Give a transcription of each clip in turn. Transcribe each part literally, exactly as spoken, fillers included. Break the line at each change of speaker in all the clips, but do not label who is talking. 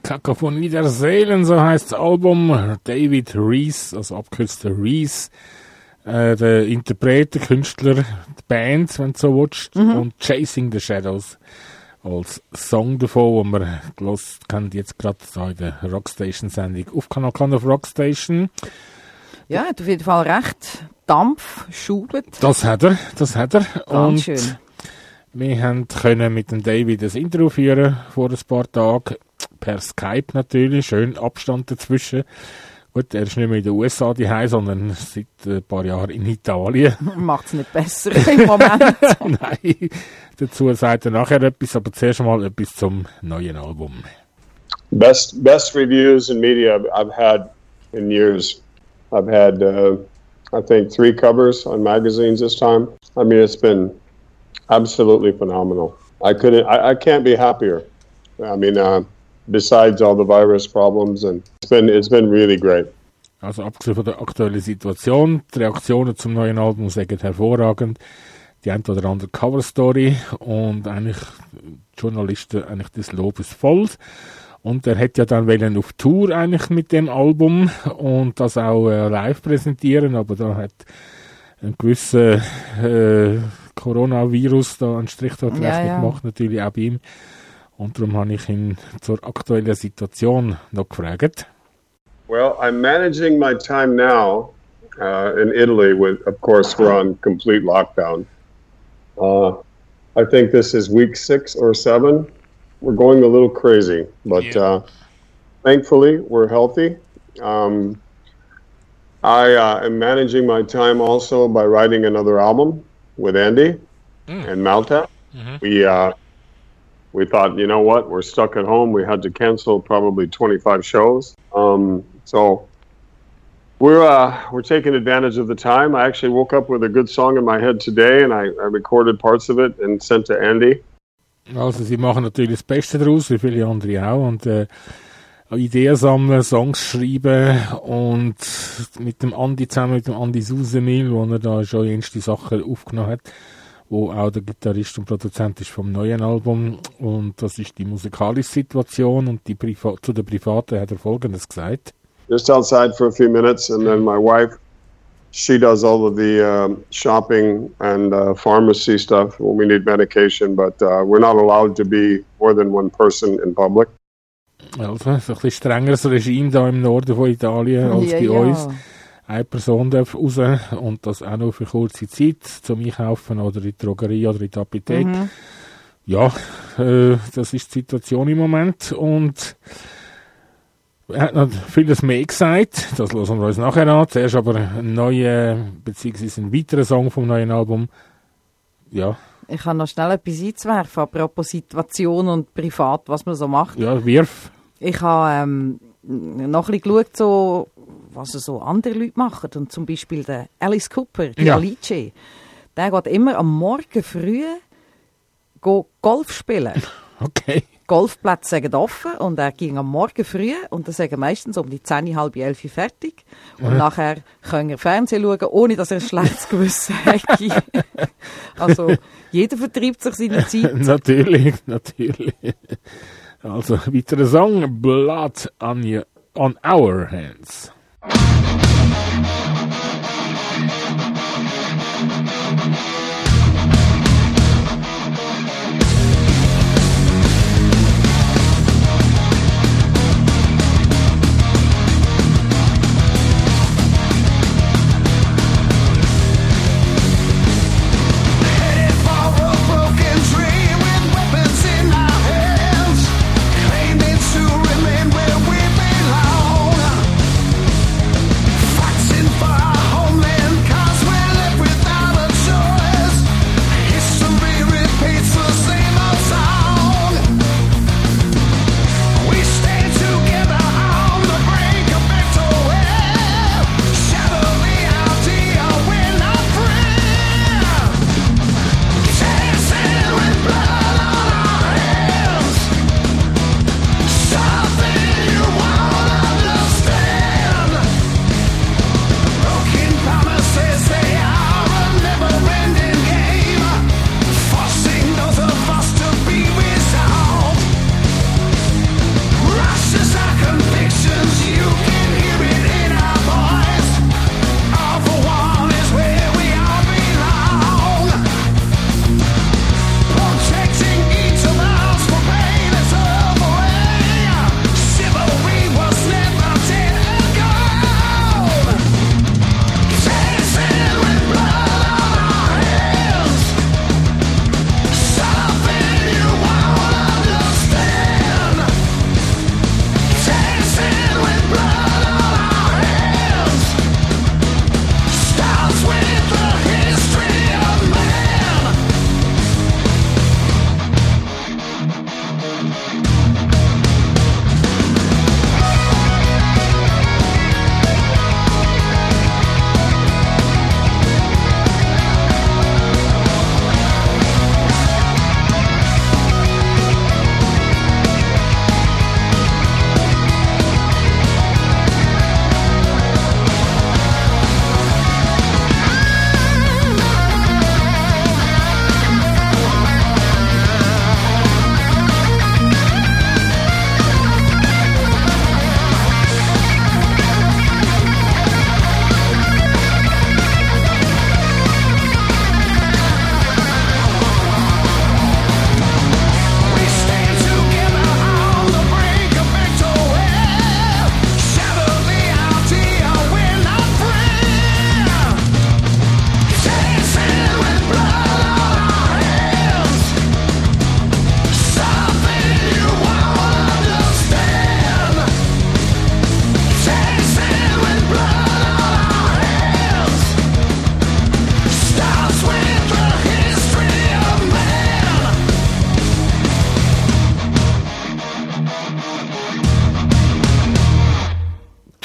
Kakophonie der Seelen, so heisst das Album. David Rees, also abgekürzter Rees, äh, der Interpret, der Künstler, die Band, wenn du so willst, mhm. und Chasing the Shadows als Song davon, den wir gehört haben, jetzt gerade da in der Rockstation-Sendung auf Kanal K auf Rockstation.
Ja, hat auf jeden Fall recht Dampf, schubet.
Das hat er, das hat er.
Ganz
und
schön.
Wir haben können mit dem David ein Interview führen vor ein paar Tagen, per Skype natürlich, schön Abstand dazwischen. Gut, er ist nicht mehr in den U S A daheim, sondern seit ein paar Jahren in Italien.
Macht es nicht besser im Moment.
Nein, dazu sagt er nachher etwas, aber zuerst mal etwas zum neuen Album.
Best best reviews in media I've had in years. I've had, uh, I think, three covers on magazines this time. I mean, it's been absolutely phenomenal. I couldn't, I, I can't be happier. I mean, uh, besides all the virus problems, and it's been, it's been really great.
Also abgesehen von der aktuellen Situation, die Reaktionen zum neuen Album sind hervorragend. Die ein oder andere Cover-Story und eigentlich die Journalisten eigentlich des Lobes voll. Und er hätte ja dann wollen auf Tour eigentlich mit dem Album und das auch äh, live präsentieren, aber da hat ein gewisser äh, Coronavirus da einen Strich dort
ja, ja.
gemacht, natürlich auch bei ihm. Und darum habe ich ihn zur aktuellen Situation noch gefragt.
Well, I'm managing my time now uh, in Italy with, of course, we're on complete lockdown. Uh, I think this is week six or seven. We're going a little crazy, but yeah. uh, thankfully we're healthy. Um, I uh, am managing my time also by writing another album with Andy mm. in Malta. Mm-hmm. We uh, we thought, you know what, we're stuck at home. We had to cancel probably twenty-five shows. Um, so we're uh, we're taking advantage of the time. I actually woke up with a good song in my head today, and I, I recorded parts of it and sent to Andy.
Also sie machen natürlich das Beste daraus, wie viele andere auch, und äh, Ideen sammeln, Songs schreiben und mit dem Andi zusammen, mit dem Andi Susemil, wo er da schon erste Sachen aufgenommen hat, wo auch der Gitarrist und Produzent ist vom neuen Album, und das ist die musikalische Situation, und die Priva- zu der privaten hat er Folgendes gesagt.
Just outside for a few minutes, and then my wife, she does all of the um, shopping and uh, pharmacy stuff when we need medication, but uh, we're not allowed to be more than one person in public.
Also, so ein bisschen strengeres Regime da im Norden von Italien als
ja,
bei
ja.
uns. Eine Person darf raus und das auch nur für kurze Zeit zum Einkaufen oder in die Drogerie oder in die Apotheke. Mhm. Ja, äh, das ist die Situation im Moment, und er hat noch vieles mehr gesagt, das hören wir uns nachher an. Zuerst aber ein neuer, beziehungsweise ein weiterer Song vom neuen Album. Ja.
Ich kann noch schnell etwas einzuwerfen, apropos Situation und privat, was man so macht.
Ja, wirf.
Ich habe ähm, noch ein bisschen geschaut, so, was so andere Leute machen. Und zum Beispiel der Alice Cooper, der
ja.
Alice, der geht immer am Morgen früh go Golf spielen.
Okay.
Golfplätze sind offen und er ging am Morgen früh und dann sagen meistens um die zehn, halb elf fertig. Und mhm. nachher kann er Fernsehen schauen, ohne dass er ein schlechtes Gewissen hätte. Also, jeder vertreibt sich seine Zeit.
Natürlich, natürlich. Also, weiterer Song, Blood on, your, on Our Hands.
Claiming to remain where we belong.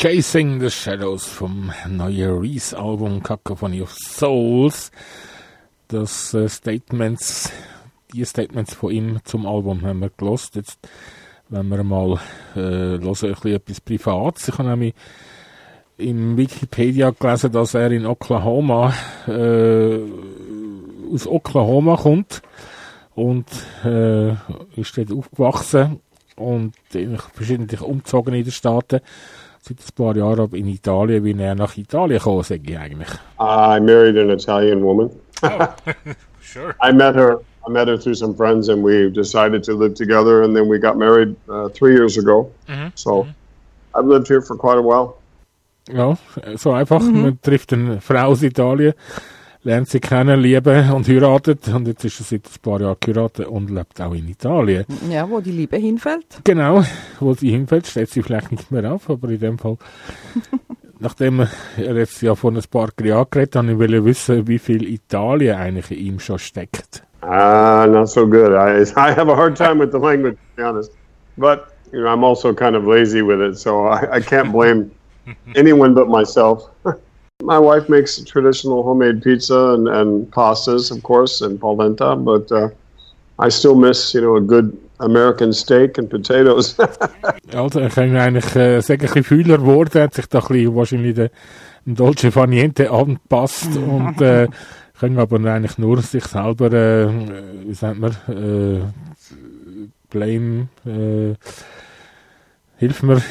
Chasing the Shadows vom neuen Reese-Album Cacophony of Souls. Das äh, Statements, die Statements von ihm zum Album haben wir gelost. Jetzt wenn wir mal äh, hören, ein bisschen etwas Privates. Ich habe nämlich im Wikipedia gelesen, dass er in Oklahoma äh, aus Oklahoma kommt und äh, ist dort aufgewachsen und verschiedentlich umgezogen in den Staaten. Seit ein paar Jahren aber in Italien, wie er nach Italien kam, sage ich eigentlich.
I married an Italian woman.
Oh, sure.
I met her. I met her through some friends, and we decided to live together. And then we got married uh, three years ago. Mm-hmm. So mm-hmm. I've lived here for quite a while.
Ja, so einfach. Mhm. Man trifft eine Frau aus Italien, lernt sie kennen, lieben und heiratet. Und jetzt ist sie seit ein paar Jahren geheiratet und lebt auch in Italien.
Ja, wo die Liebe hinfällt.
Genau, wo sie hinfällt, steht sie vielleicht nicht mehr auf, aber in dem Fall, nachdem er jetzt ja von ein paar Jahren geredet hat, will ich wissen, wie viel Italien eigentlich in ihm schon steckt.
Ah, uh, not so good. I I have a hard time with the language, to be honest. But you know, I'm also kind of lazy with it, so I, I can't blame anyone but myself. My wife makes traditional homemade pizza and, and pastas, of course, and polenta, but uh, I still miss, you know, a good American steak and potatoes.
Also, ich kann eigentlich äh, sagen, ein bisschen fühler geworden, hat sich da ein bisschen wahrscheinlich der Dolce Far Niente angepasst und äh, können aber eigentlich nur sich selber, äh, wie sagt man, äh, blame, äh, hilft mir,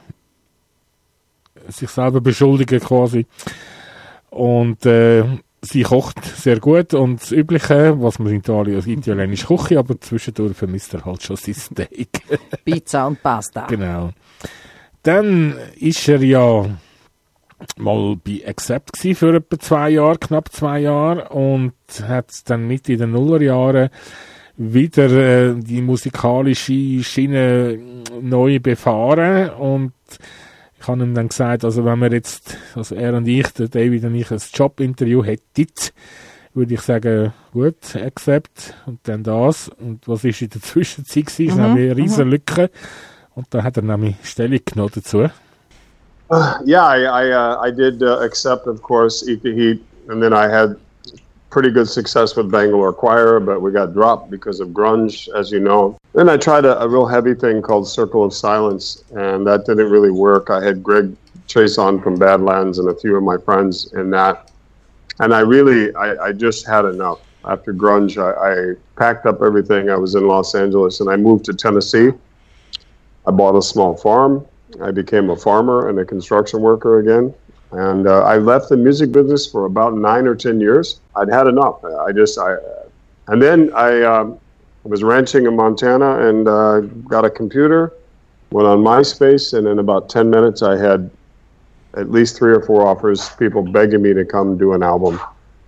sich selber beschuldigen quasi. Und äh, sie kocht sehr gut und das Übliche, was man in Italien als italienische Küche, aber zwischendurch vermisst er halt schon sein Steak.
Pizza und Pasta.
Genau. Dann ist er ja mal bei Accept gsi für etwa zwei Jahre, knapp zwei Jahre, und hat dann Mitte in den Nullerjahren wieder äh, die musikalische Schiene neu befahren. Und ich habe ihm dann gesagt, also wenn wir jetzt, also er und ich, der David und ich, ein Jobinterview hätten, würde ich sagen, gut, Accept und dann das. Und was ist in der Zwischenzeit gewesen? Mhm, nämlich eine riesen Lücke. Und da hat er nämlich Stellung genommen dazu.
Uh, yeah, I I, uh, I did uh, accept, of course, Eat the Heat, and then I had pretty good success with Bangalore Choir, but we got dropped because of grunge, as you know. Then I tried a, a real heavy thing called Circle of Silence, and that didn't really work. I had Greg Chason from Badlands and a few of my friends in that, and I really, I, I just had enough. After grunge, I, I packed up everything. I was in Los Angeles, and I moved to Tennessee. I bought a small farm. I became a farmer and a construction worker again. And uh, I left the music business for about nine or ten years. I'd had enough. I just, I, and then I um, was ranching in Montana and uh, got a computer, went on MySpace, and in about ten minutes I had at least three or four offers, people begging me to come do an album.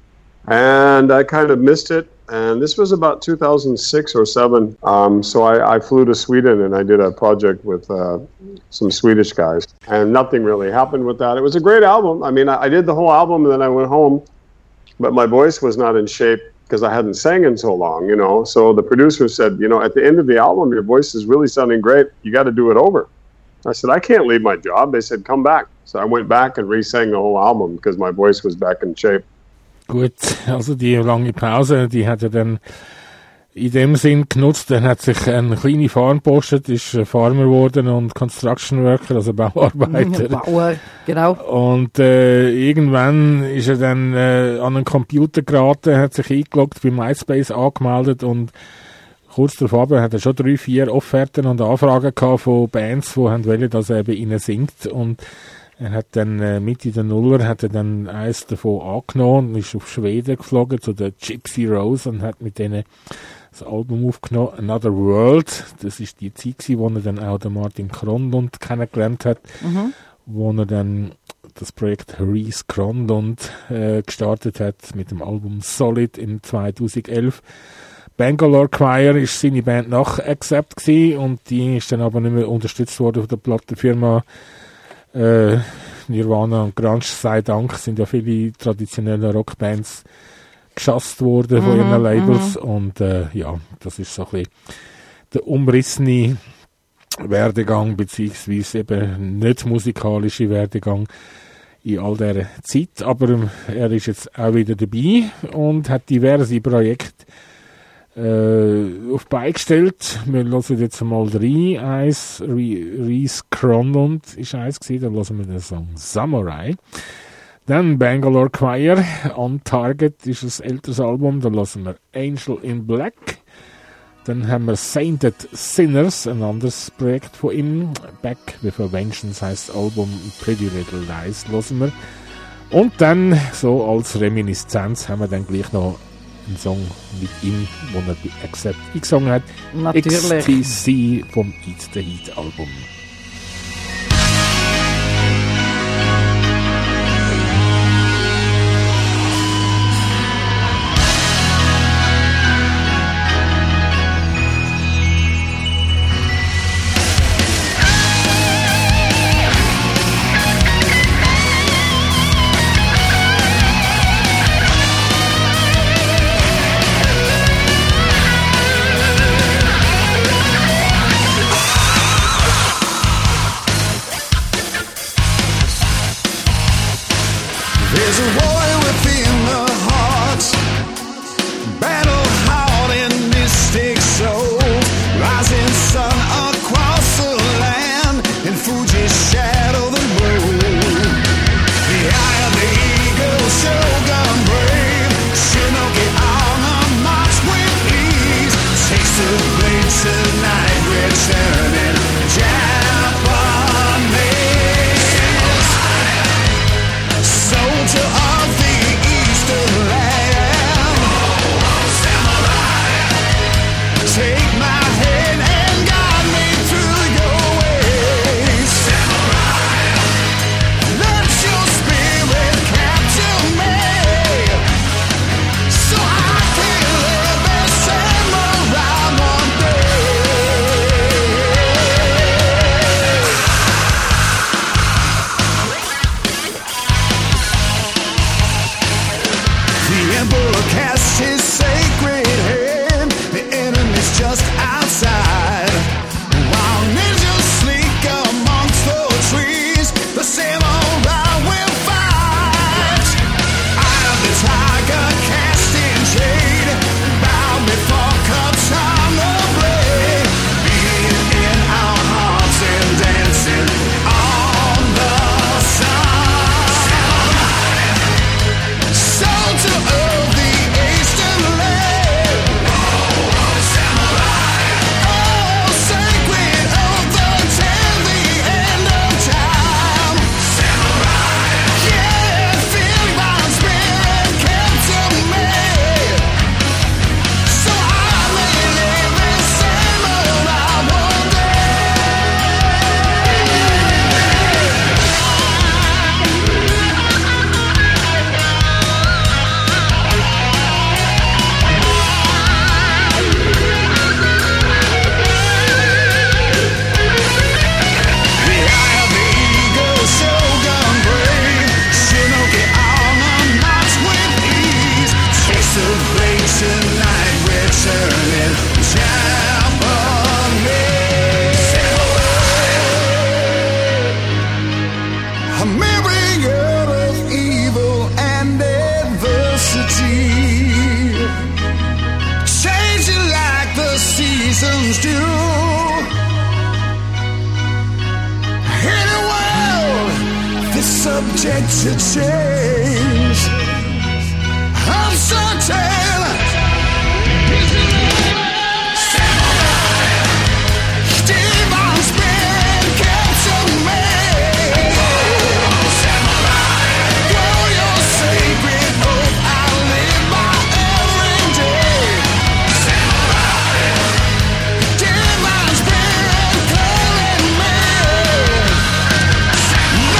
And I kind of missed it. And this was about two thousand six or seven. Um, so I, I flew to Sweden and I did a project with uh, some Swedish guys. And nothing really happened with that. It was a great album. I mean, I, I did the whole album and then I went home. But my voice was not in shape because I hadn't sang in so long, you know. So the producer said, you know, at the end of the album, your voice is really sounding great. You got to do it over. I said, I can't leave my job. They said, come back. So I went back and re-sang the whole album because my voice was back in shape.
Gut, also die lange Pause, die hat er dann in dem Sinn genutzt. Dann hat sich eine kleine Farm gepostet, ist Farmer geworden und Construction Worker, also Bauarbeiter.
Bauer, genau.
Und äh, irgendwann ist er dann äh, an einen Computer geraten, hat sich eingeloggt, bei MySpace angemeldet und kurz darauf hat er schon drei, vier Offerten und Anfragen gehabt von Bands, die haben wollen, dass er bei ihnen singt. Und er hat dann äh, Mitte der Nuller hat er dann eins davon angenommen und ist auf Schweden geflogen zu der Gypsy Rose und hat mit denen das Album aufgenommen, Another World. Das ist die Zeit gewesen, wo er dann auch den Martin Kronlund kennengelernt hat, mhm. wo er dann das Projekt Reese Kronlund äh, gestartet hat mit dem Album Solid im zweitausendelf. Bangalore Choir ist seine Band nach Accept gewesen und die ist dann aber nicht mehr unterstützt worden von der Plattenfirma. Äh, Nirvana und Grunge, sei Dank, sind ja viele traditionelle Rockbands geschasst worden von ihren mm, Labels mm. und äh, ja, das ist so ein bisschen der umrissene Werdegang, beziehungsweise eben nicht musikalische Werdegang in all dieser Zeit. Aber er ist jetzt auch wieder dabei und hat diverse Projekte äh, auf Beine gestellt. Wir hören jetzt mal rein. Eins, Reese Cronlund ist eins gewesen, dann hören wir den Song Samurai. Dann Bangalore Choir, On Target ist ein älteres Album, dann hören wir Angel in Black. Dann haben wir Sainted Sinners, ein anderes Projekt von ihm. Back with a Vengeance heisst das Album, Pretty Little Lies hören wir. Und dann, so als Reminiszenz, haben wir dann gleich noch einen Song mit ihm, den er bei Accept eingesungen hat.
Natürlich.
X T C vom Eat the Heat Album.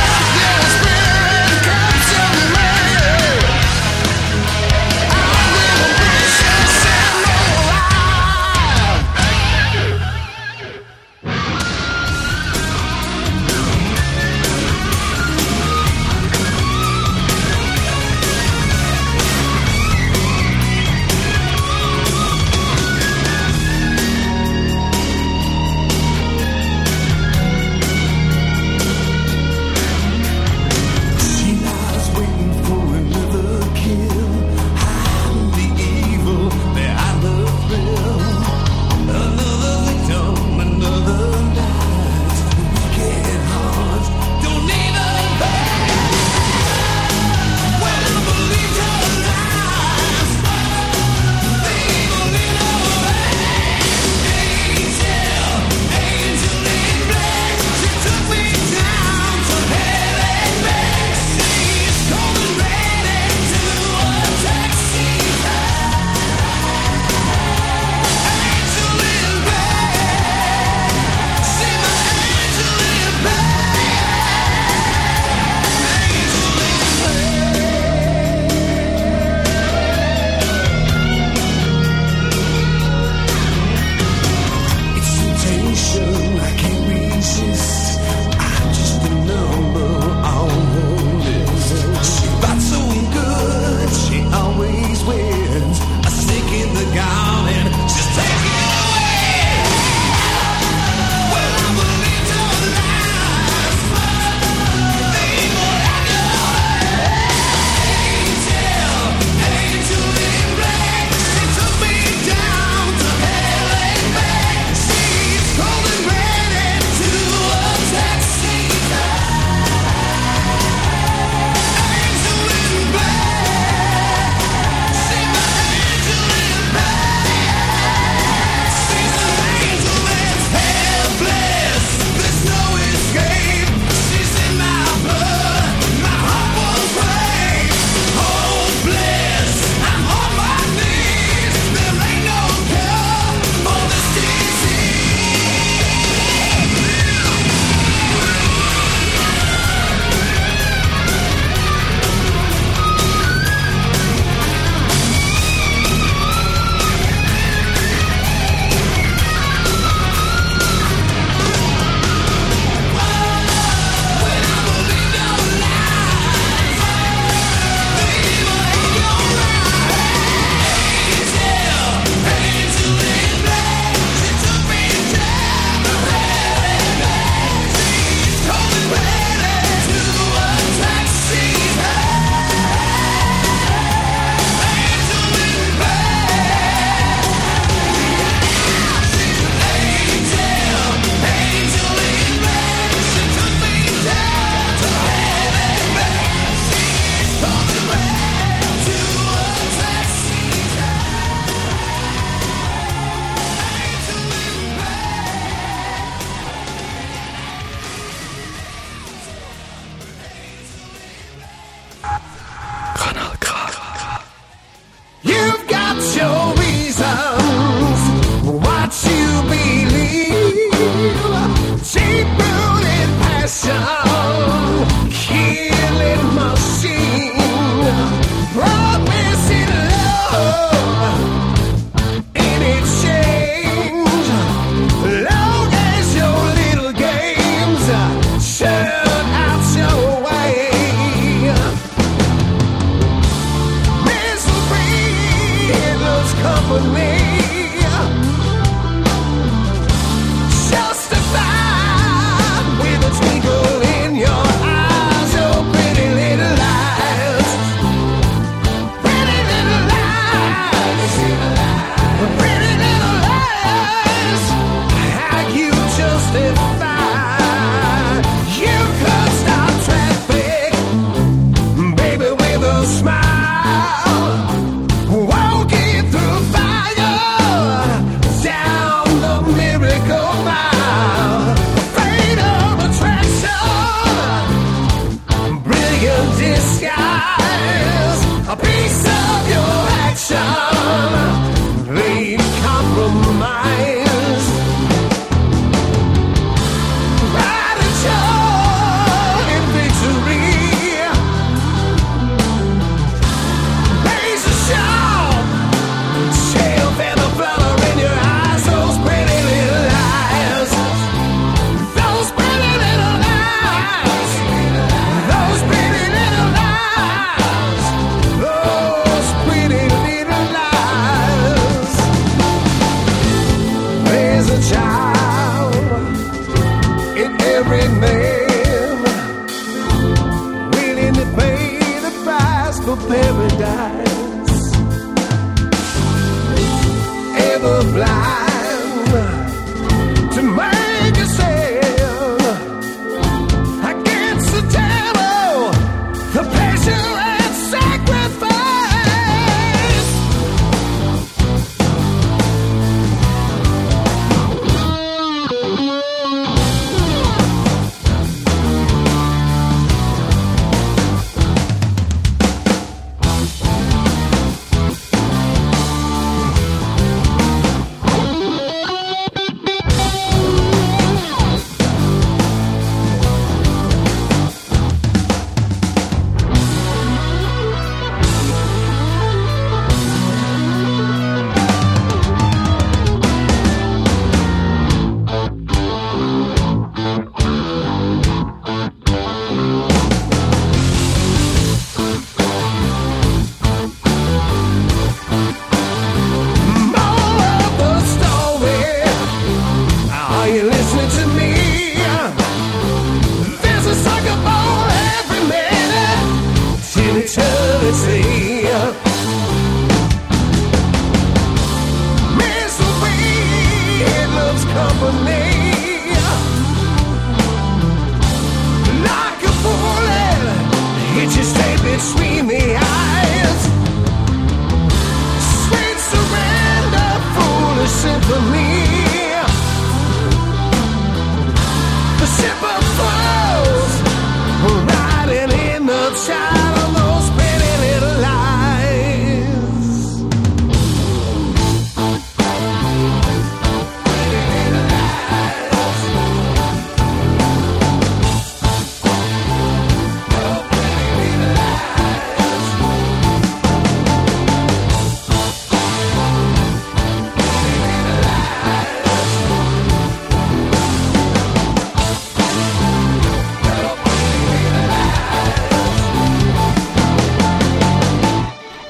Spirit, come to me.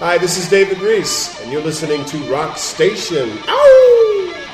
Hi, this is David Reese, and you're listening to Rock Station. Ow!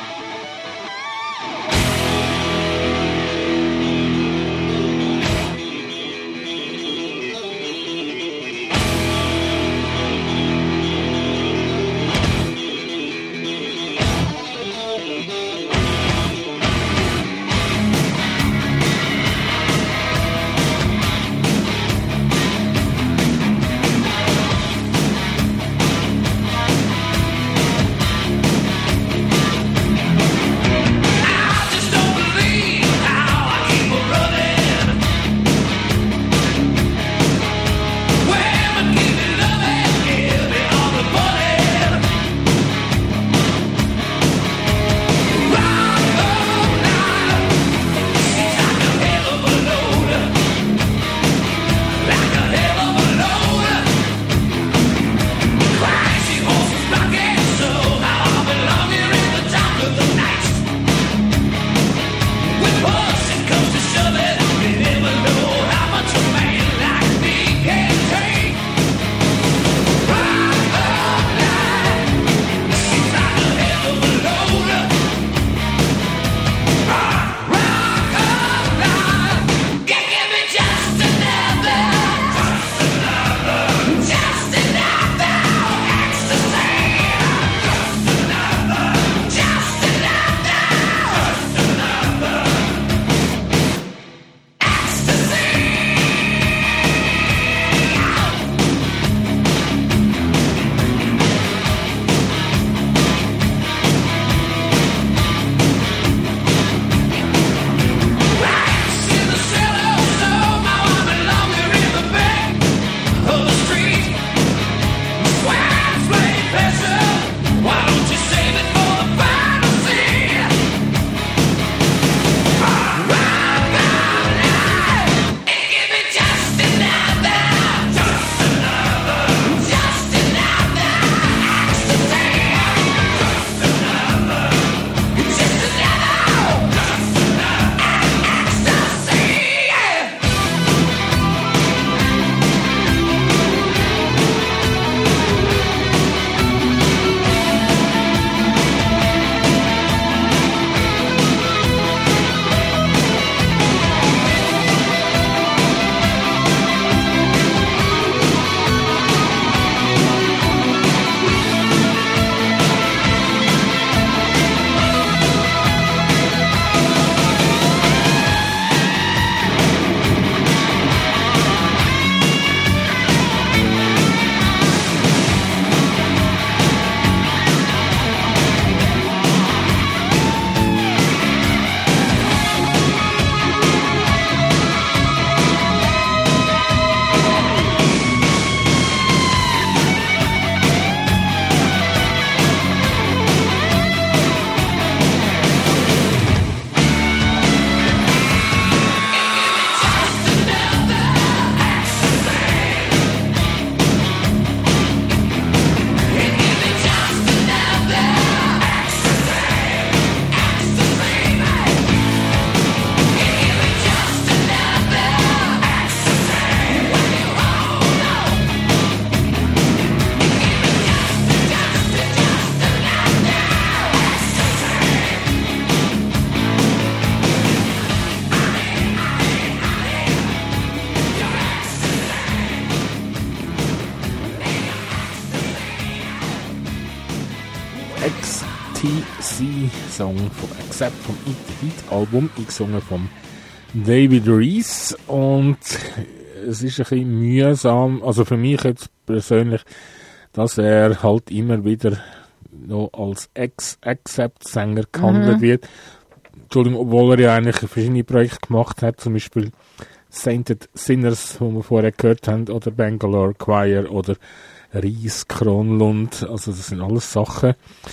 X T C-Song von Accept vom Heat-Album, eingesungen von David Reese. Und es ist ein bisschen mühsam, also für mich jetzt persönlich, dass er halt immer wieder noch als Ex-Accept-Sänger gehandelt mhm. wird. Entschuldigung, obwohl er ja eigentlich verschiedene Projekte gemacht hat, zum Beispiel Sainted Sinners, wo wir vorher gehört haben, oder Bangalore Choir oder Ries Kronlund, also das sind alles Sachen,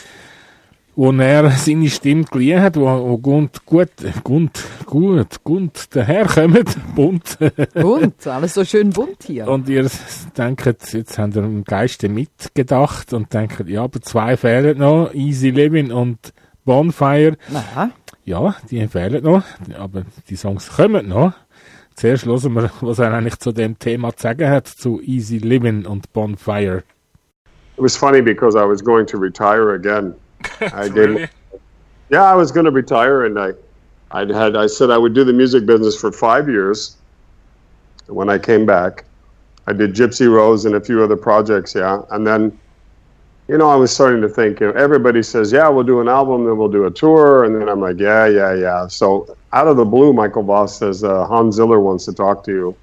wo er seine Stimme geliehen hat, wo, wo gut, gut, gut, gut, gut daherkommen, bunt.
Bunt, alles so schön bunt hier.
Und ihr denkt, jetzt habt ihr im Geiste mitgedacht und denkt, ja, aber zwei fehlen noch, Easy Living und Bonfire.
Aha.
Ja, die fehlen noch, aber die Songs kommen noch. Zuerst hören wir, was er eigentlich zu dem Thema zu sagen hat, zu Easy Living und Bonfire.
it was funny because I was going to retire again. I
Really?
gave, yeah, I was going to retire, and I, I had, I said I would do the music business for five years. When I came back, I did Gypsy Rose and a few other projects, yeah, and then, you know, I was starting to think, you know, everybody says, yeah, we'll do an album, then we'll do a tour, and then I'm like, yeah, yeah, yeah. So out of the blue, Michael Voss says, uh, Hans Ziller wants to talk to you,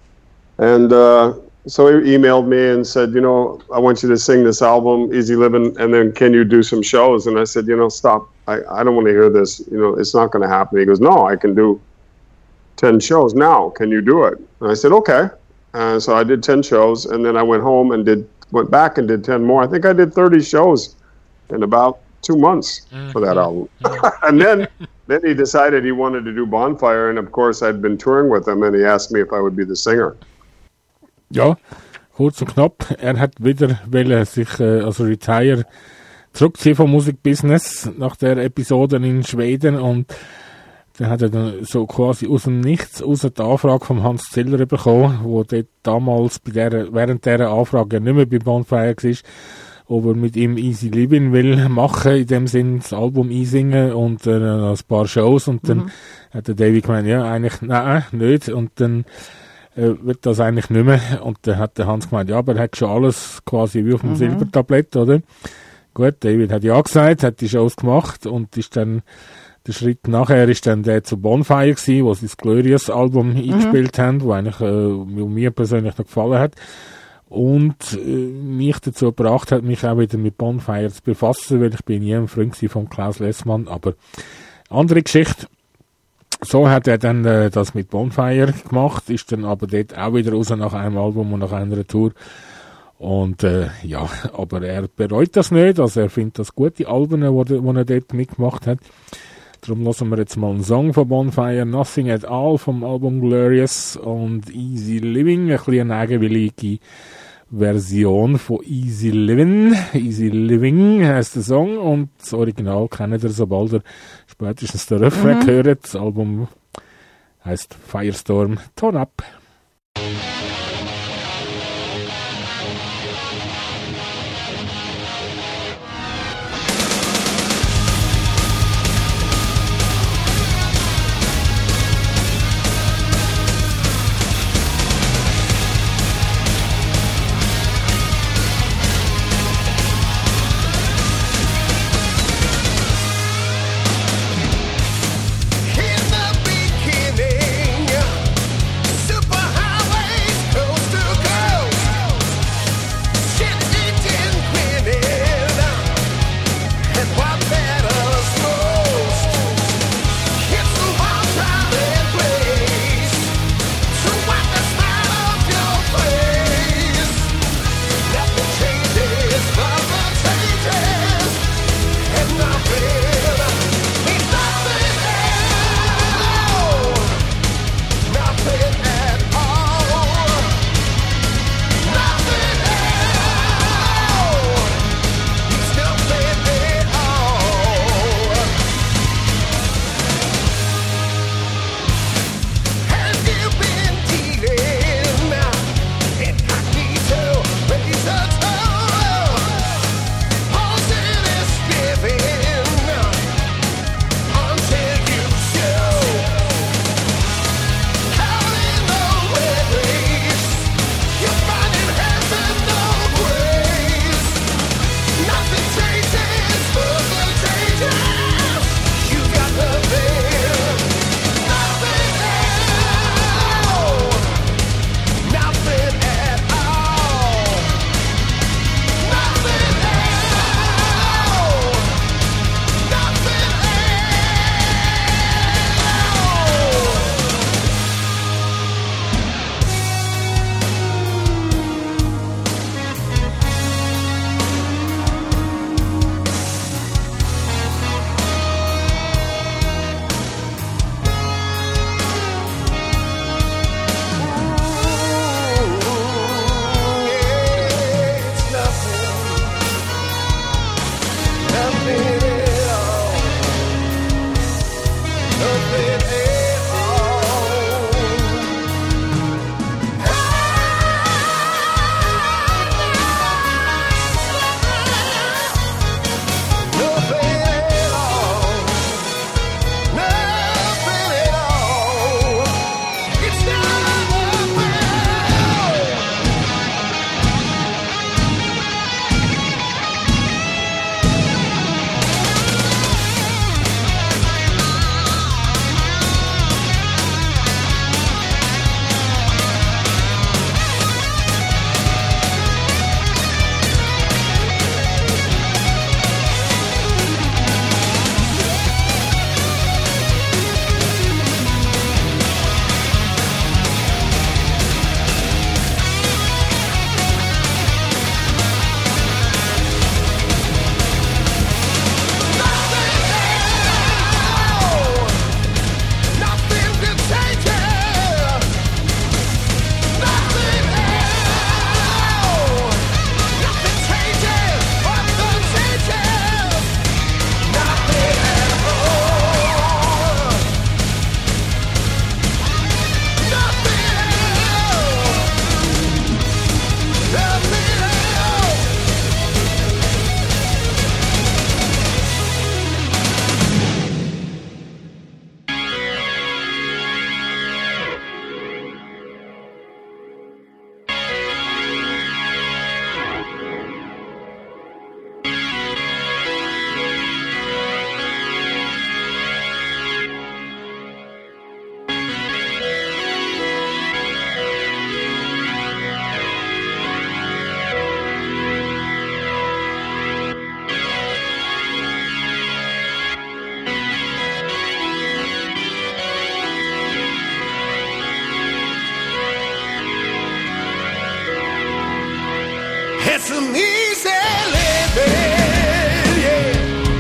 and. Uh, So he emailed me and said, you know, I want you to sing this album, Easy Living, and then can you do some shows? And I said, you know, stop. I, I don't want to hear this. You know, it's not going to happen. He goes, no, I can do ten shows now. Can you do it? And I said, okay. Uh, so I did ten shows, and then I went home and did went back and did ten more. I think I did thirty shows in about two months for that album. And then then he decided he wanted to do Bonfire, and of course I'd been touring with him, and he asked me if I would be the singer.
Ja, kurz und knapp. Er hat wieder wollen sich, äh, also retire, zurückziehen vom Musikbusiness nach der Episode in Schweden, und dann hat er dann so quasi aus dem Nichts aus die Anfrage von Hans Ziller bekommen, wo dort damals bei der, während dieser Anfrage nicht mehr bei Bonfire war, ob er mit ihm Easy Living will machen, in dem Sinn das Album einsingen und äh, ein paar Shows, und dann mhm. hat der David gemeint, ja, eigentlich, nein, nicht, und dann äh, wird das eigentlich nicht mehr, und dann hat der Hans gemeint, ja, aber er hat schon alles quasi wie auf dem mhm. Silbertablett, oder? Gut, David hat ja gesagt, hat die Shows gemacht, und ist dann, der Schritt nachher ist dann der zu Bonfire gewesen, wo sie das Glorious-Album mhm. eingespielt haben, wo eigentlich, äh, mir persönlich noch gefallen hat. Und äh, mich dazu gebracht hat, mich auch wieder mit Bonfire zu befassen, weil ich bin nie ein Freund von Klaus Lessmann, aber andere Geschichte. So hat er dann äh, das mit Bonfire gemacht, ist dann aber dort auch wieder raus nach einem Album und nach einer Tour. Und äh, ja, aber er bereut das nicht, also er findet das gute Alben, wo, de, wo er dort mitgemacht hat. Darum lassen wir jetzt mal einen Song von Bonfire, Nothing at All vom Album Glorious, und Easy Living, ein bisschen eine eigenwillige Version von Easy Living. Easy Living heisst der Song, und das Original kennt ihr, sobald ihr spätestens den Refrain mhm. hört. Das Album heisst Firestorm, Turn Up.
Super It's an easy living, yeah.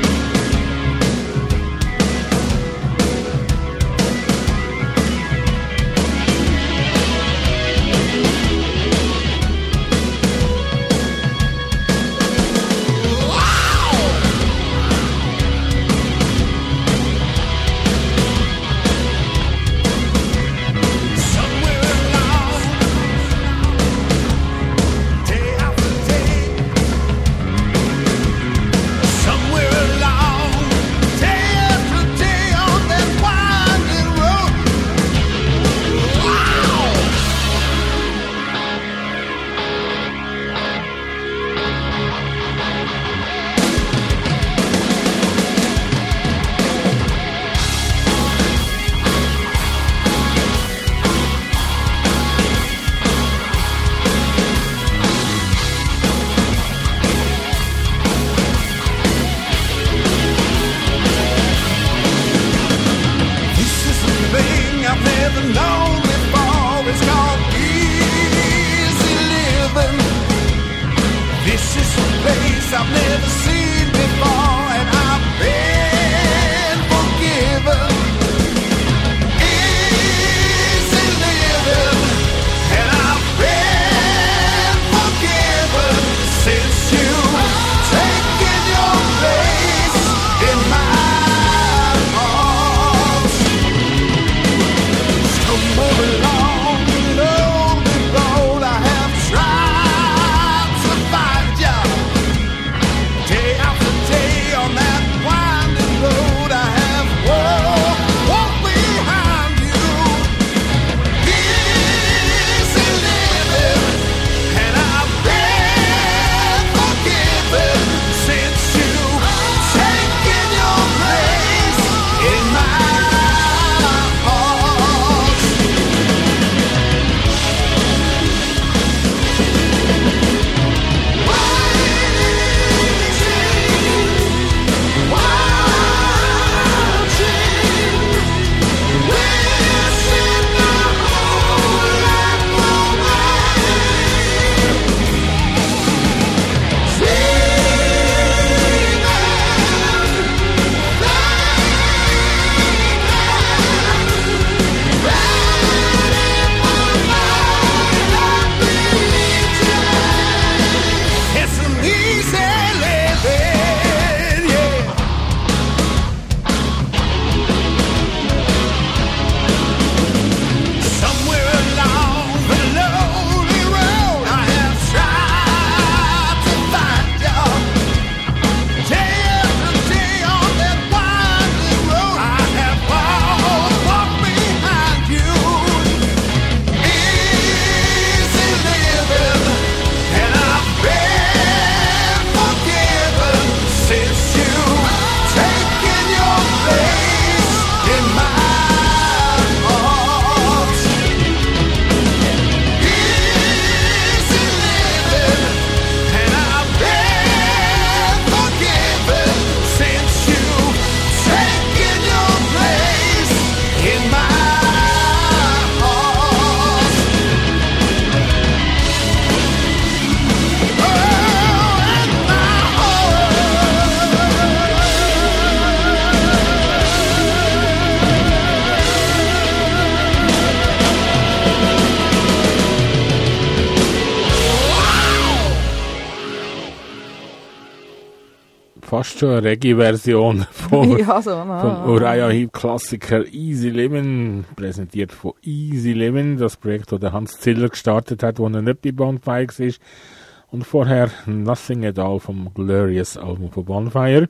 fast schon eine Reggae-Version von,
ja, so, no.
von Uriah Heep-Klassiker Easy Livin', präsentiert von Easy Livin', das Projekt, das der Hans Ziller gestartet hat, wo er nicht bei Bonfire war. Und vorher Nothing at All vom Glorious Album von Bonfire.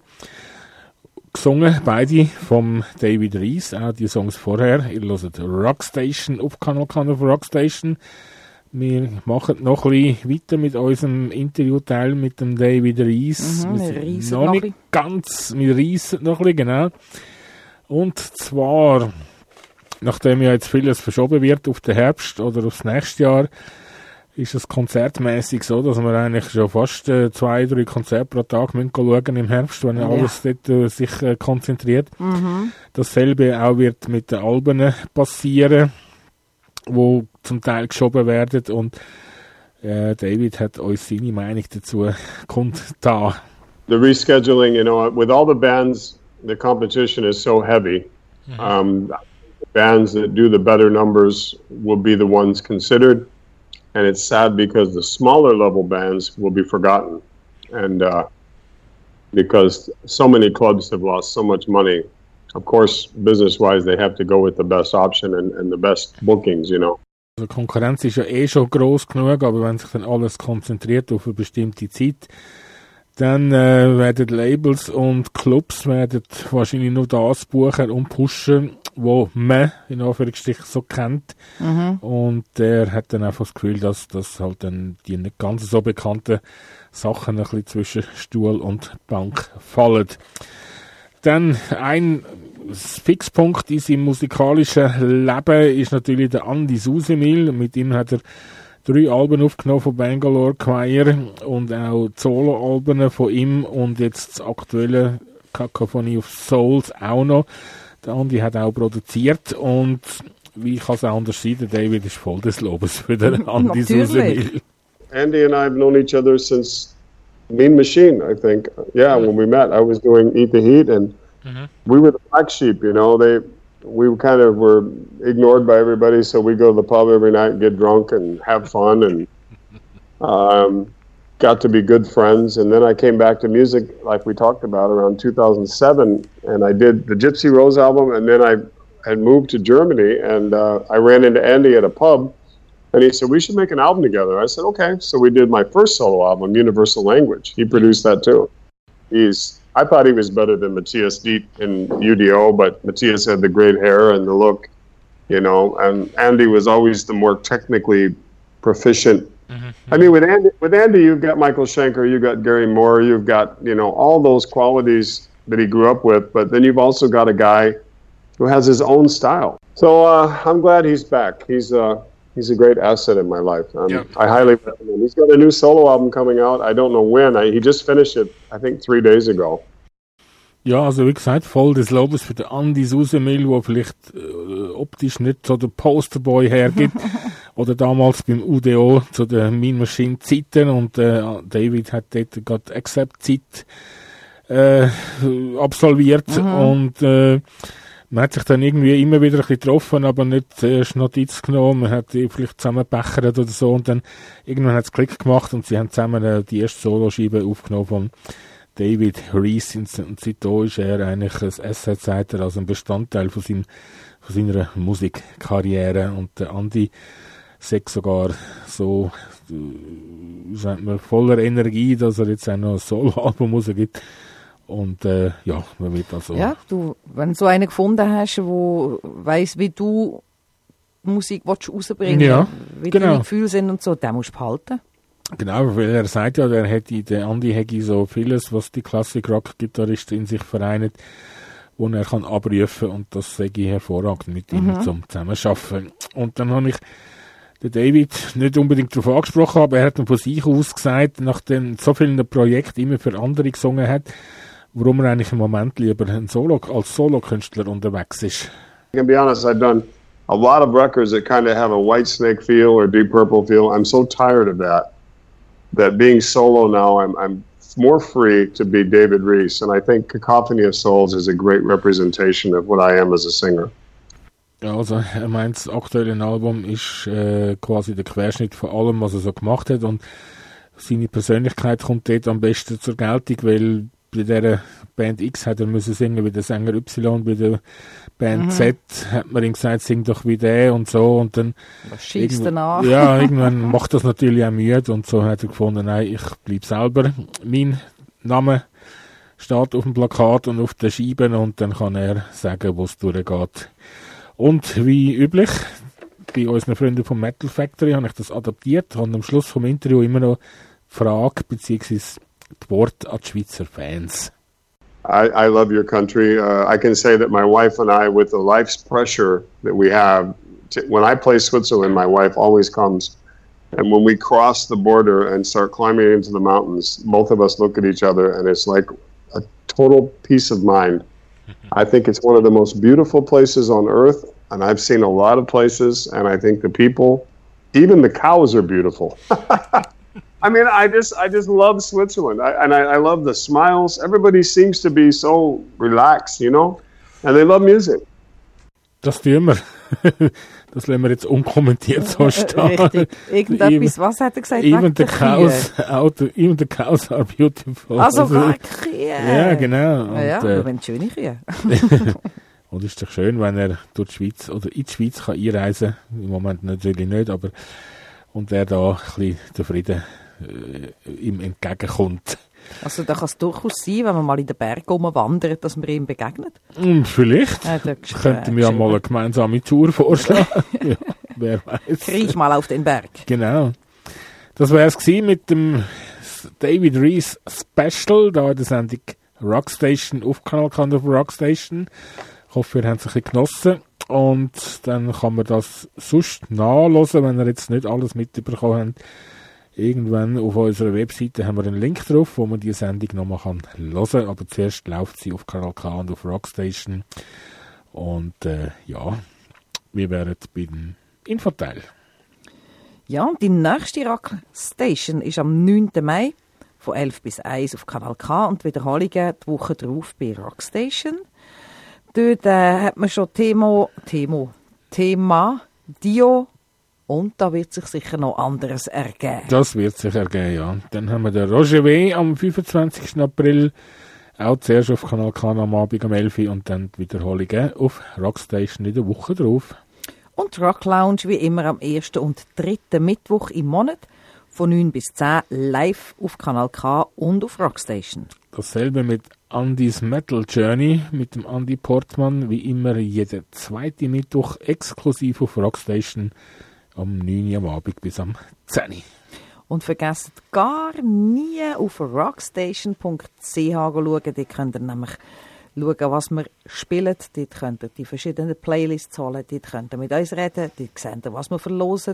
Gesungen, beide vom David Rees, auch die Songs vorher. Ihr hört Rockstation auf Kanal K auf Rockstation. Wir machen noch ein bisschen weiter mit unserem Interviewteil mit dem David Rees.
Mhm, wir
wir sind noch, noch nicht ganz, wir reissen noch ein bisschen, genau. Und zwar, nachdem ja jetzt vieles verschoben wird auf den Herbst oder aufs nächste Jahr, ist es konzertmäßig so, dass wir eigentlich schon fast äh, zwei, drei Konzerte pro Tag müssen schauen im Herbst, wenn ja. alles dort äh, sich äh, konzentriert.
Mhm.
Dasselbe auch wird mit den Alben passieren, wo zum Teil geschoben werden. Und Äh, David hat uns seine Meinung dazu kundgetan.
The rescheduling, you know, with all the bands, the competition is so heavy. Mm-hmm. Um, the bands that do the better numbers will be the ones considered. And it's sad because the smaller level bands will be forgotten. And uh, because so many clubs have lost so much money. Of course, business-wise, they have to go with the best option and, and the best bookings, you know.
Also die Konkurrenz ist ja eh schon gross genug, aber wenn sich dann alles konzentriert auf eine bestimmte Zeit, dann äh, werden Labels und Clubs werden wahrscheinlich nur das buchen und pushen, wo man in Anführungsstrichen so kennt. Mhm. Und der hat dann einfach das Gefühl, dass, dass halt dann die nicht ganz so bekannten Sachen ein bisschen zwischen Stuhl und Bank fallen. Dann ein Fixpunkt in seinem musikalischen Leben ist natürlich der Andy Susemil. Mit ihm hat er drei Alben aufgenommen von Bangalore Choir und auch Solo-Alben von ihm und jetzt das aktuelle Cacophony of Souls auch noch. Der Andy hat auch produziert und wie kann es auch anders sein, der David ist voll des Lobes für den Andy Susemil.
Andy and I have known each other since Mean Machine, I think. Yeah, when we met, I was doing Eat the Heat, and mm-hmm. we were the black sheep, you know. They, we kind of were ignored by everybody, so we go to the pub every night and get drunk and have fun, and um, got to be good friends. And then I came back to music, like we talked about, around two thousand seven, and I did the Gypsy Rose album, and then I had moved to Germany, and uh, I ran into Andy at a pub. And he said, we should make an album together. I said, okay. So we did my first solo album, Universal Language. He produced that too. He's, I thought he was better than Matthias Diet in U D O, but Matthias had the great hair and the look, you know, and Andy was always the more technically proficient. Mm-hmm. I mean, with Andy, with Andy, you've got Michael Schenker, you've got Gary Moore, you've got, you know, all those qualities that he grew up with, but then you've also got a guy who has his own style. So uh, I'm glad he's back. He's, uh, He's a great asset in my life. Um, yep. I highly recommend. He's got a new solo album coming out. I don't know when. I, he just finished it, I think, three days ago.
Ja, also wie gesagt, voll des Lobes für den Andy Susemil, der vielleicht äh, optisch nicht so der Posterboy hergibt. Oder damals beim U D O zu den Mean Machine Zeiten. Und äh, David hat dort gerade Accept-Zeit äh, absolviert. Mhm. Und äh, man hat sich dann irgendwie immer wieder ein bisschen getroffen, aber nicht äh, Notiz genommen. Man hat die vielleicht zusammengebechert oder so und dann irgendwann hat es Klick gemacht und sie haben zusammen äh, die erste Soloscheibe aufgenommen von David Rees und seitdem ist er eigentlich ein Asset, sagt er, also ein Bestandteil von, seinem, von seiner Musikkarriere und der Andy sagt sogar so, äh, sagt man, voller Energie, dass er jetzt auch noch ein Soloalbum rausgibt. Und äh, ja, man wird also...
Ja, du, wenn du so einen gefunden hast, der weiss, wie du Musik rausbringen willst,
ja,
wie
genau.
deine Gefühle sind und so, den musst du behalten.
Genau, weil er sagt ja, der, hätte, der Andi hätte so vieles, was die Klassik-Rock-Gitarristen in sich vereint, wo er kann abrufen und das sage ich hervorragend mit ihm mhm. zum Zusammenarbeiten. Und dann habe ich den David nicht unbedingt darauf angesprochen, aber er hat dann von sich aus gesagt, nachdem so vielen Projekten immer für andere gesungen hat, warum er eigentlich im Moment lieber ein Solo, als Solokünstler unterwegs ist.
I can be honest, I've done a lot of records that kind of have a Whitesnake feel or Deep Purple feel. I'm so tired of that, that being solo now, I'm, I'm more free to be David Rees. And I think Cacophony of Souls is a great representation of what I am as a singer.
Ja, also er meint, das aktuelle Album ist äh, quasi der Querschnitt von allem, was er so gemacht hat und seine Persönlichkeit kommt dort am besten zur Geltung, weil bei dieser Band X hat er müssen singen wie der Sänger Y, bei der Band mhm. Z hat man ihm gesagt, sing doch wie der und so und dann
schießt er nach.
Ja, irgendwann macht das natürlich auch müde und so hat er gefunden, nein, ich bleib selber. Mein Name steht auf dem Plakat und auf der Scheibe und dann kann er sagen, wo es durchgeht. Und wie üblich, bei unseren Freunden vom Metal Factory habe ich das adaptiert und am Schluss vom Interview immer noch die Frage bzw. die Worte an die Schweizer Fans.
I, I love your country. Uh, I can say that my wife and I, with the life's pressure that we have, t- when I play Switzerland, my wife always comes. And when we cross the border and start climbing into the mountains, both of us look at each other and it's like a total peace of mind. I think it's one of the most beautiful places on earth, and I've seen a lot of places, and I think the people even the cows are beautiful. I mean, I just, I just love Switzerland, I, and I, I love the smiles. Everybody seems to be so relaxed, you know, and they love music.
Das tun wir. Das lassen wir jetzt unkommentiert so stehen.
Richtig. Irgendetwas, was hat er gesagt?
Even the cows, even the cows are beautiful.
Also, also Kühe.
Ja, genau. Und,
ja,
äh,
aber wenn schöne Kühe.
Und es ist doch schön, wenn er durch die Schweiz oder in die Schweiz kann einreisen kann. Im Moment natürlich nicht, aber und er da ein bisschen der Frieden äh, ihm entgegenkommt.
Also da kann es durchaus sein, wenn man mal in den Berg rumwandert, dass man ihm begegnet.
Hm, vielleicht.
Ja,
Könnten wir ja mal eine gemeinsame Tour vorschlagen. Ja, wer weiß.
Kriech mal auf den Berg.
Genau. Das wäre es gewesen mit dem David Rees Special, da in der Sendung Rockstation auf Kanal K auf Rockstation. Ich hoffe, ihr habt es ein bisschen genossen. Und dann kann man das sonst nachhören, wenn ihr jetzt nicht alles mitbekommen habt. Irgendwann auf unserer Webseite haben wir einen Link drauf, wo man die Sendung nochmal hören kann. Aber zuerst läuft sie auf Kanal K und auf Rockstation. Und äh, ja, wir wären bei dem Infoteil.
Ja, und die nächste Rockstation ist am neunten Mai von elf bis eins auf Kanal K und Wiederholungen die Woche drauf bei Rockstation. Dort äh, hat man schon Thema, Thema, Thema, Dio und da wird sich sicher noch anderes ergeben.
Das wird sich ergeben, ja. Dann haben wir den Roger W. am fünfundzwanzigsten April, auch zuerst auf Kanal K am Abend um elf Uhr und dann die Wiederholungen auf Rockstation in der Woche drauf.
Und Rock Lounge wie immer am ersten und dritten Mittwoch im Monat von neun bis zehn live auf Kanal K und auf Rockstation. Dasselbe
mit Andys Metal Journey mit dem Andy Portmann, wie immer jeden zweiten Mittwoch exklusiv auf Rockstation am neun Uhr am Abend bis am zehn Uhr.
Und vergesst gar nie auf rockstation punkt c h schauen, dort könnt ihr nämlich schauen, was wir spielen, dort könnt ihr die verschiedenen Playlists holen, dort könnt ihr mit uns reden, dort seht ihr, was wir verlosen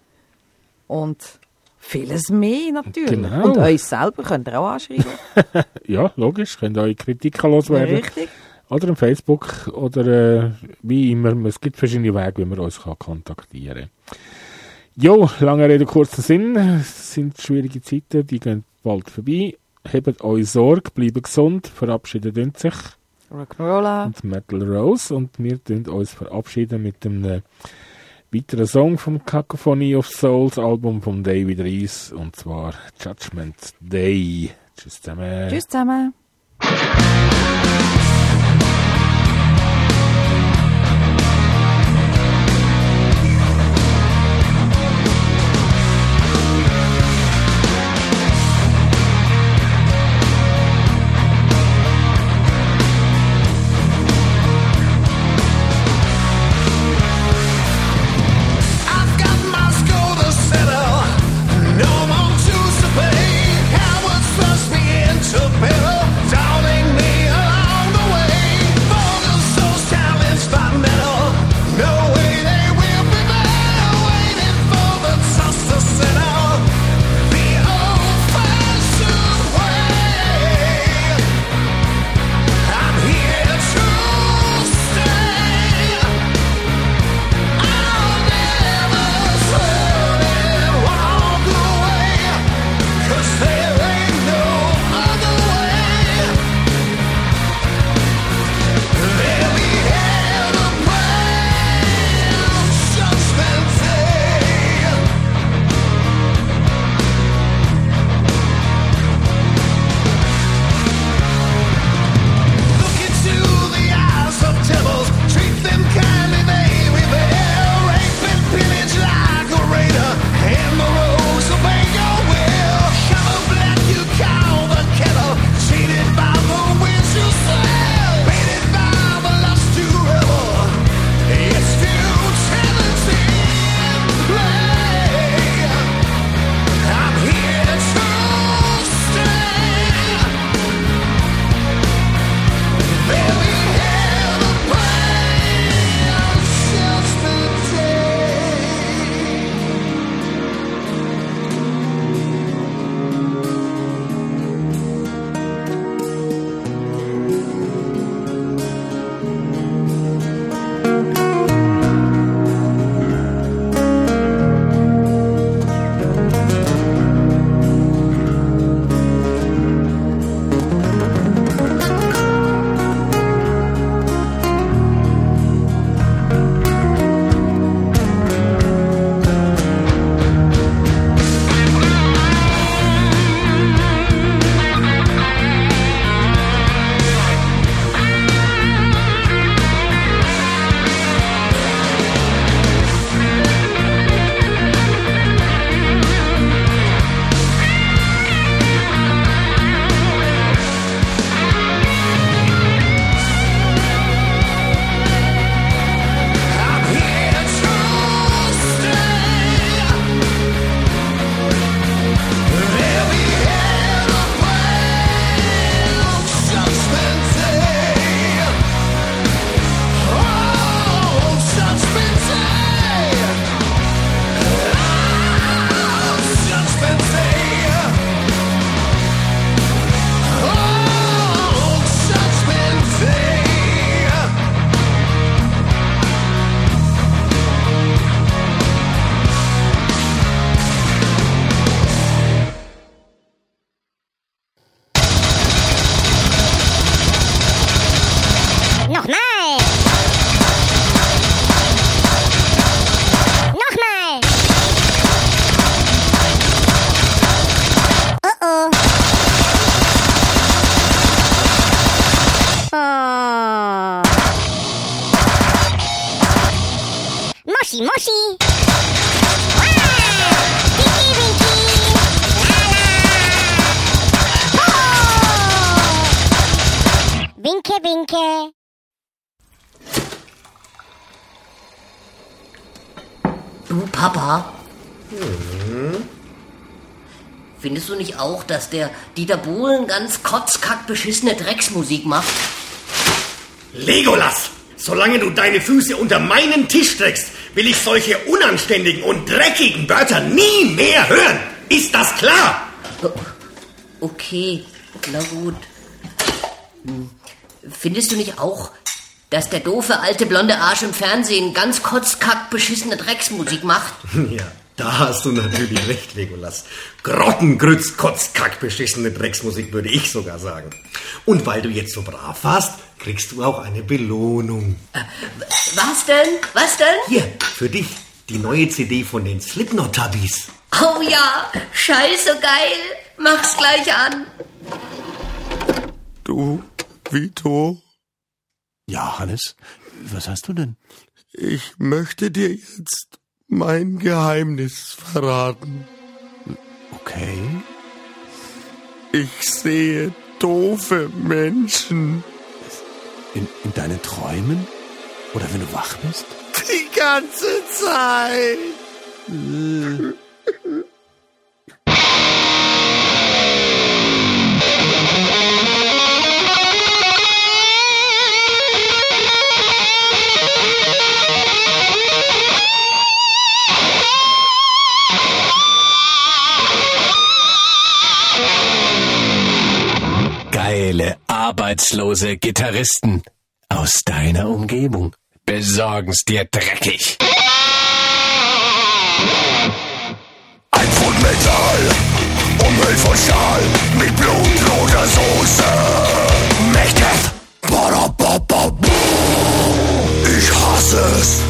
und vieles mehr natürlich.
Genau.
Und euch selber könnt ihr auch anschreiben.
Ja, logisch, könnt eure Kritik loswerden.
Richtig.
Oder am Facebook oder äh, wie immer. Es gibt verschiedene Wege, wie man uns kann kontaktieren kann. Jo, lange Rede, kurzer Sinn. Es sind schwierige Zeiten, die gehen bald vorbei. Hebt euch Sorge, bleibt gesund, verabschiedet sich.
Rock'n'Rolla.
Und Metal Rose. Und wir tun uns verabschieden mit einem weiteren Song vom Cacophony of Souls Album von David Rees. Und zwar Judgment Day. Tschüss zusammen.
Tschüss zusammen.
Down me along the
Danke.
Du, Papa? Mhm. Findest du nicht auch, dass der Dieter Bohlen ganz kotzkack beschissene Drecksmusik macht?
Legolas, solange du deine Füße unter meinen Tisch streckst, will ich solche unanständigen und dreckigen Wörter nie mehr hören. Ist das klar?
Okay, na gut. Findest du nicht auch, dass der doofe alte blonde Arsch im Fernsehen ganz kotzkack beschissene Drecksmusik macht?
Ja, da hast du natürlich recht, Legolas. Grottengrütz, kotzkack beschissene Drecksmusik, würde ich sogar sagen. Und weil du jetzt so brav warst, kriegst du auch eine Belohnung.
Äh, was denn? Was denn?
Hier, für dich, die neue C D von den Slipknot-Tabbies.
Oh ja, scheiße geil. Mach's gleich an.
Du, Vito?
Ja, Hannes, was hast du denn?
Ich möchte dir jetzt mein Geheimnis verraten.
Okay.
Ich sehe doofe Menschen.
In, in deinen Träumen? Oder wenn du wach bist?
Die ganze Zeit.
Äh.
Geile, arbeitslose Gitarristen aus deiner Umgebung besorgen's dir dreckig.
Ein Pfund Metall, Umhüllt von Stahl, mit blutroter Soße. Mächtig, ich hasse es.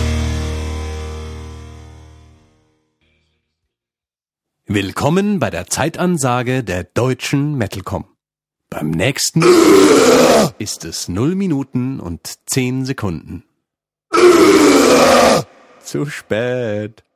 Willkommen bei der Zeitansage der deutschen Metalcom. Beim nächsten ist es null Minuten und zehn Sekunden. Zu spät.